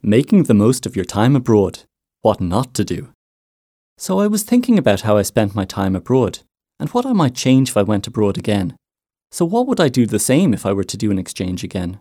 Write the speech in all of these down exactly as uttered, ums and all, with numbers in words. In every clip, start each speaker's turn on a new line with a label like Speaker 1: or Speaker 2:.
Speaker 1: Making the most of your time abroad. What not to do. So I was thinking about how I spent my time abroad, and what I might change if I went abroad again. So what would I do the same if I were to do an exchange again?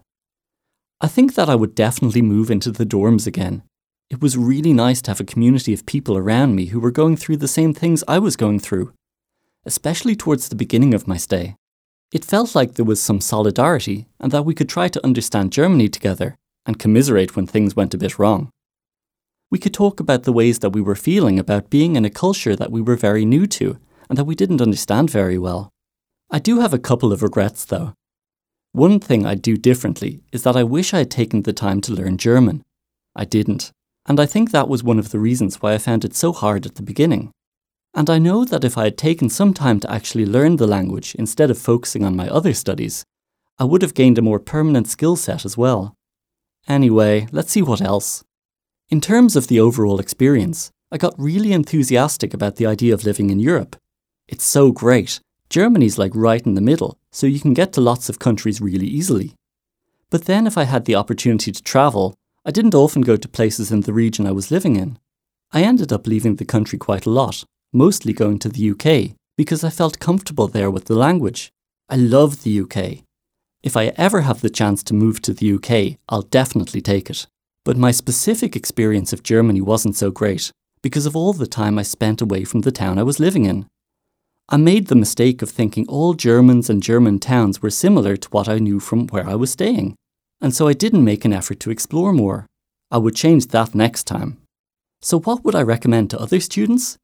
Speaker 1: I think that I would definitely move into the dorms again. It was really nice to have a community of people around me who were going through the same things I was going through, especially towards the beginning of my stay. It felt like there was some solidarity and that we could try to understand Germany together and commiserate when things went a bit wrong. We could talk about the ways that we were feeling about being in a culture that we were very new to and that we didn't understand very well. I do have a couple of regrets though. One thing I'd do differently is that I wish I had taken the time to learn German. I didn't, and I think that was one of the reasons why I found it so hard at the beginning. And I know that if I had taken some time to actually learn the language instead of focusing on my other studies, I would have gained a more permanent skill set as well. Anyway, let's see what else. In terms of the overall experience, I got really enthusiastic about the idea of living in Europe. It's so great. Germany's like right in the middle, so you can get to lots of countries really easily. But then if I had the opportunity to travel, I didn't often go to places in the region I was living in. I ended up leaving the country quite a lot, mostly going to the U K, because I felt comfortable there with the language. I love the U K. If I ever have the chance to move to the U K, I'll definitely take it. But my specific experience of Germany wasn't so great, because of all the time I spent away from the town I was living in. I made the mistake of thinking all Germans and German towns were similar to what I knew from where I was staying, and so I didn't make an effort to explore more. I would change that next time. So what would I recommend to other students?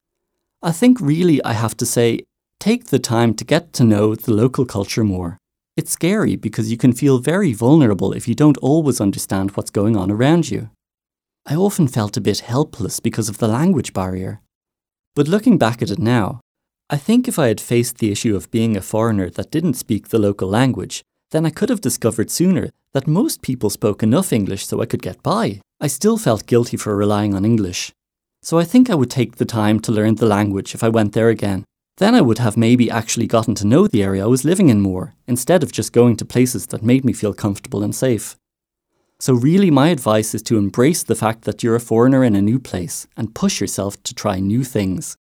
Speaker 1: I think really I have to say, take the time to get to know the local culture more. It's scary because you can feel very vulnerable if you don't always understand what's going on around you. I often felt a bit helpless because of the language barrier. But looking back at it now, I think if I had faced the issue of being a foreigner that didn't speak the local language, then I could have discovered sooner that most people spoke enough English so I could get by. I still felt guilty for relying on English. So I think I would take the time to learn the language if I went there again. Then I would have maybe actually gotten to know the area I was living in more, instead of just going to places that made me feel comfortable and safe. So really my advice is to embrace the fact that you're a foreigner in a new place and push yourself to try new things.